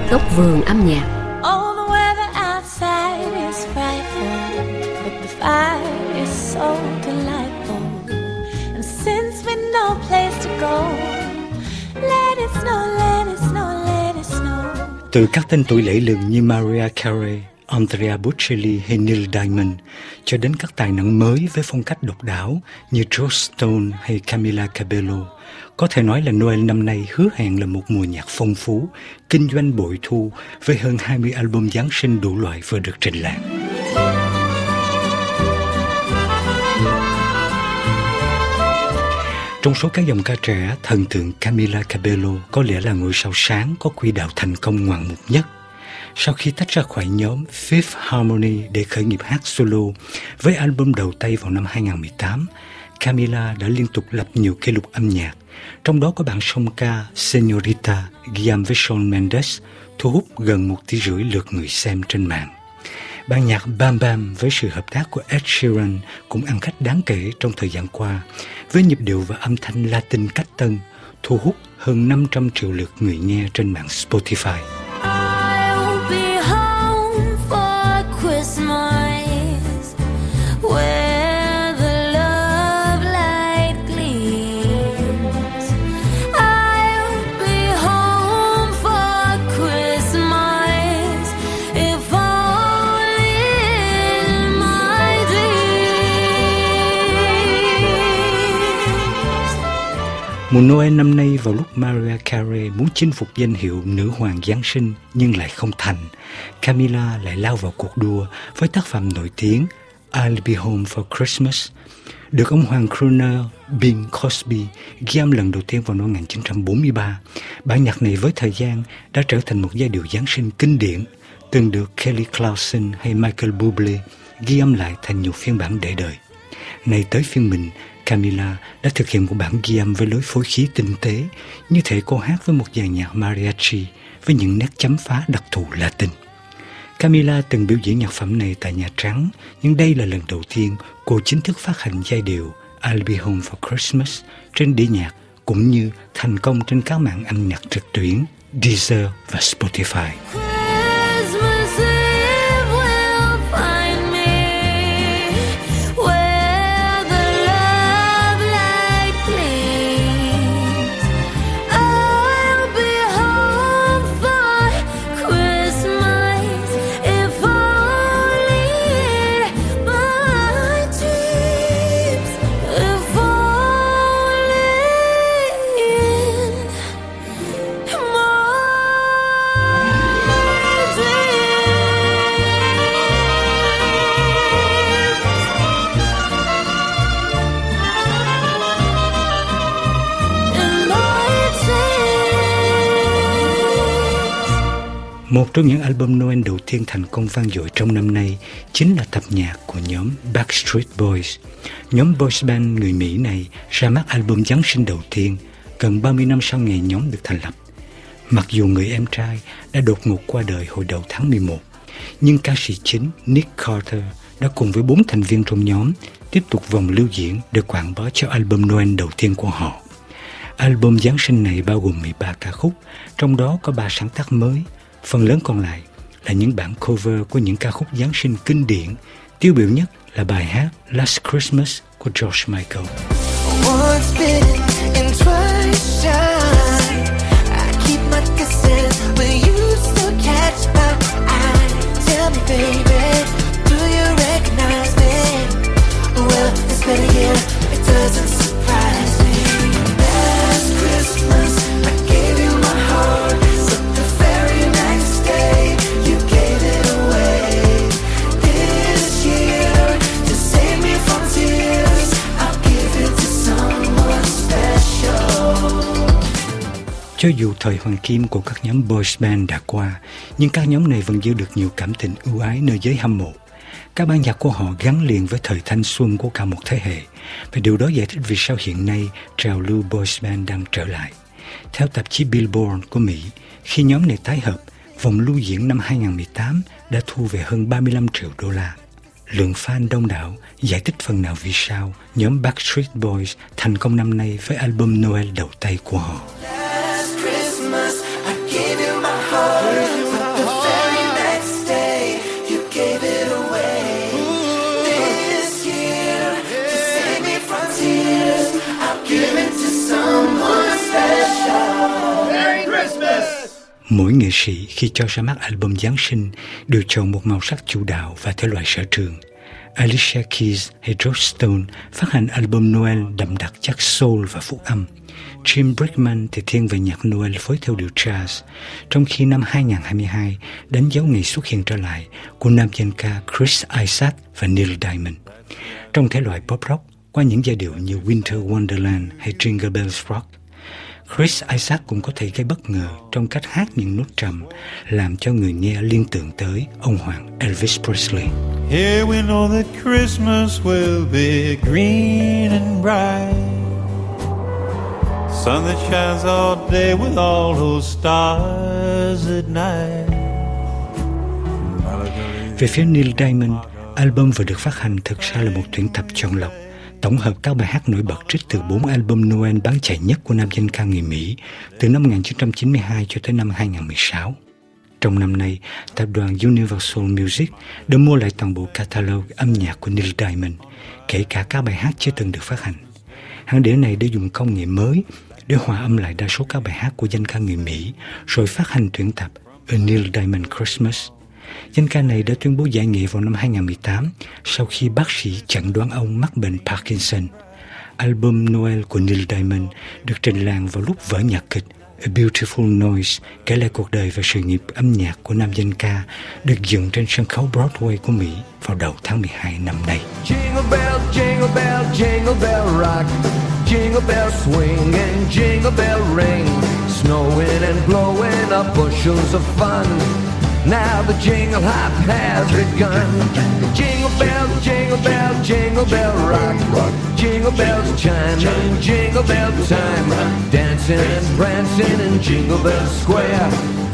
góc vườn âm nhạc. Oh, the weather outside is frightful, but the fire is so delightful. And since we've no place to go, let it snow, let it snow, let it snow. Từ các tên tuổi lẫy lừng như Mariah Carey, Andrea Bocelli hay Neil Diamond, cho đến các tài năng mới với phong cách độc đáo như Joss Stone hay Camila Cabello, có thể nói là Noel năm nay hứa hẹn là một mùa nhạc phong phú, kinh doanh bội thu với hơn 20 album Giáng sinh đủ loại vừa được trình làng. Trong số các dòng ca trẻ, thần tượng Camila Cabello có lẽ là ngôi sao sáng có quỹ đạo thành công ngoạn mục nhất. Sau khi tách ra khỏi nhóm Fifth Harmony để khởi nghiệp hát solo với album đầu tay vào năm 2018, Camila đã liên tục lập nhiều kỷ lục âm nhạc, trong đó có bản song ca Señorita ghi với Shawn Mendes thu hút gần 1,5 tỷ lượt người xem trên mạng. Ban nhạc Bam Bam với sự hợp tác của Ed Sheeran cũng ăn khách đáng kể trong thời gian qua, với nhịp điệu và âm thanh Latin cách tân, thu hút hơn 500 triệu lượt người nghe trên mạng Spotify. Mùa Noel năm nay vào lúc Mariah Carey muốn chinh phục danh hiệu nữ hoàng Giáng sinh nhưng lại không thành, Camila lại lao vào cuộc đua với tác phẩm nổi tiếng I'll Be Home for Christmas, được ông hoàng crooner Bing Crosby ghi âm lần đầu tiên vào năm 1943. Bản nhạc này với thời gian đã trở thành một giai điệu Giáng sinh kinh điển, từng được Kelly Clarkson hay Michael Bublé ghi âm lại thành nhiều phiên bản để đời. Nay tới phiên mình, Camila đã thực hiện một bản ghi âm với lối phối khí tinh tế, như thể cô hát với một dàn nhạc mariachi với những nét chấm phá đặc thù Latin. Camila từng biểu diễn nhạc phẩm này tại Nhà Trắng, nhưng đây là lần đầu tiên cô chính thức phát hành giai điệu I'll Be Home for Christmas trên đĩa nhạc, cũng như thành công trên các mạng âm nhạc trực tuyến Deezer và Spotify. Một trong những album Noel đầu tiên thành công vang dội trong năm nay chính là tập nhạc của nhóm Backstreet Boys. Nhóm boys band người Mỹ này ra mắt album Giáng sinh đầu tiên gần 30 năm sau ngày nhóm được thành lập. Mặc dù người em trai đã đột ngột qua đời hồi đầu tháng 11, nhưng ca sĩ chính Nick Carter đã cùng với 4 thành viên trong nhóm tiếp tục vòng lưu diễn để quảng bá cho album Noel đầu tiên của họ. Album Giáng sinh này bao gồm 13 ca khúc, trong đó có 3 sáng tác mới. Phần lớn còn lại là những bản cover của những ca khúc Giáng sinh kinh điển, tiêu biểu nhất là bài hát Last Christmas của George Michael. Cho dù thời hoàng kim của các nhóm boys band đã qua, nhưng các nhóm này vẫn giữ được nhiều cảm tình ưu ái nơi giới hâm mộ. Các ban nhạc của họ gắn liền với thời thanh xuân của cả một thế hệ, và điều đó giải thích vì sao hiện nay trào lưu boys band đang trở lại. Theo tạp chí Billboard của Mỹ, khi nhóm này tái hợp, vòng lưu diễn năm 2018 đã thu về hơn 35 triệu đô la. Lượng fan đông đảo giải thích phần nào vì sao nhóm Backstreet Boys thành công năm nay với album Noel đầu tay của họ. Last Christmas, I gave you my heart. Mỗi nghệ sĩ khi cho ra mắt album Giáng sinh đều chọn một màu sắc chủ đạo và thể loại sở trường. Alicia Keys hay George Stone phát hành album Noel đậm đặc chất soul và phúc âm. Jim Brickman thì thiên về nhạc Noel phối theo điệu jazz, trong khi năm 2022 đánh dấu ngày xuất hiện trở lại của nam danh ca Chris Isaak và Neil Diamond. Trong thể loại pop rock, qua những giai điệu như Winter Wonderland hay Jingle Bells Rock, Chris Isaak cũng có thể gây bất ngờ trong cách hát những nốt trầm, làm cho người nghe liên tưởng tới ông hoàng Elvis Presley. Here we know that Christmas will be green and bright, sun that shines all day with all those stars at night. Về phía Neil Diamond, album vừa được phát hành thực ra là một tuyển tập chọn lọc, tổng hợp các bài hát nổi bật trích từ 4 album Noel bán chạy nhất của nam danh ca người Mỹ từ năm 1992 cho tới năm 2016. Trong năm nay, tập đoàn Universal Music đã mua lại toàn bộ catalog âm nhạc của Neil Diamond, kể cả các bài hát chưa từng được phát hành. Hãng đĩa này đã dùng công nghệ mới để hòa âm lại đa số các bài hát của danh ca người Mỹ, rồi phát hành tuyển tập A Neil Diamond Christmas. Danh ca này đã tuyên bố giải nghệ vào năm 2018 sau khi bác sĩ chẩn đoán ông mắc bệnh Parkinson. Album Noel của Neil Diamond được trình làng vào lúc vở nhạc kịch A Beautiful Noise kể lại cuộc đời và sự nghiệp âm nhạc của nam danh ca, được dựng trên sân khấu Broadway của Mỹ vào đầu tháng 12 năm nay. Jingle bell, jingle bell rock. Jingle bell swing and jingle bell ring. Snowing and blowing up bushels of fun. Now the jingle hop has begun. Jingle bell, jingle bell, jingle bell rock. Jingle bells chime in jingle bell time. Dancing and prancing in Jingle Bell Square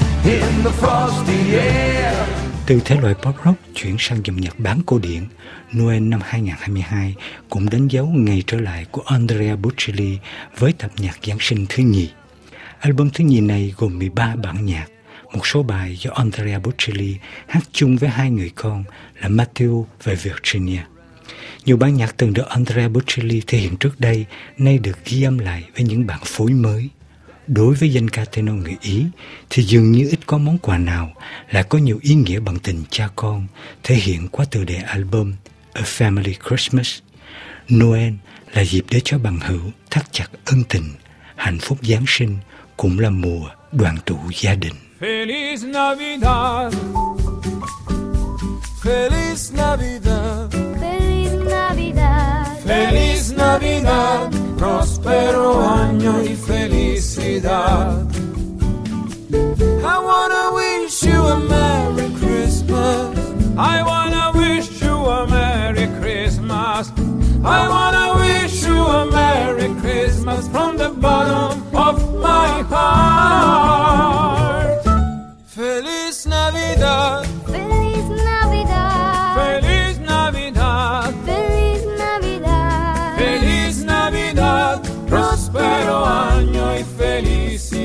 in the frosty air. Từ thể loại pop rock chuyển sang dòng nhạc bán cổ điển, Noel năm 2022 cũng đánh dấu ngày trở lại của Andrea Bocelli với tập nhạc Giáng sinh thứ nhì. Album thứ nhì này gồm 13 bản nhạc, một số bài do Andrea Bocelli hát chung với hai người con là Matteo và Virginia. Nhiều bản nhạc từng được Andrea Bocelli thể hiện trước đây nay được ghi âm lại với những bản phối mới. Đối với danh ca tenor người Ý thì dường như ít có món quà nào lại có nhiều ý nghĩa bằng tình cha con, thể hiện qua tựa đề album A Family Christmas. Noel là dịp để cho bằng hữu thắt chặt ân tình, hạnh phúc Giáng sinh cũng là mùa đoàn tụ gia đình. Feliz Navidad, Feliz Navidad, Feliz Navidad, Feliz Navidad, próspero año y felicidad. I wanna wish you a Merry Christmas. I wanna wish you a Merry Christmas. I wanna wish you a Merry Christmas from the bottom of my heart. Feliz Navidad, Feliz Navidad, Feliz Navidad, Feliz Navidad, Feliz Navidad, próspero año y felicidad.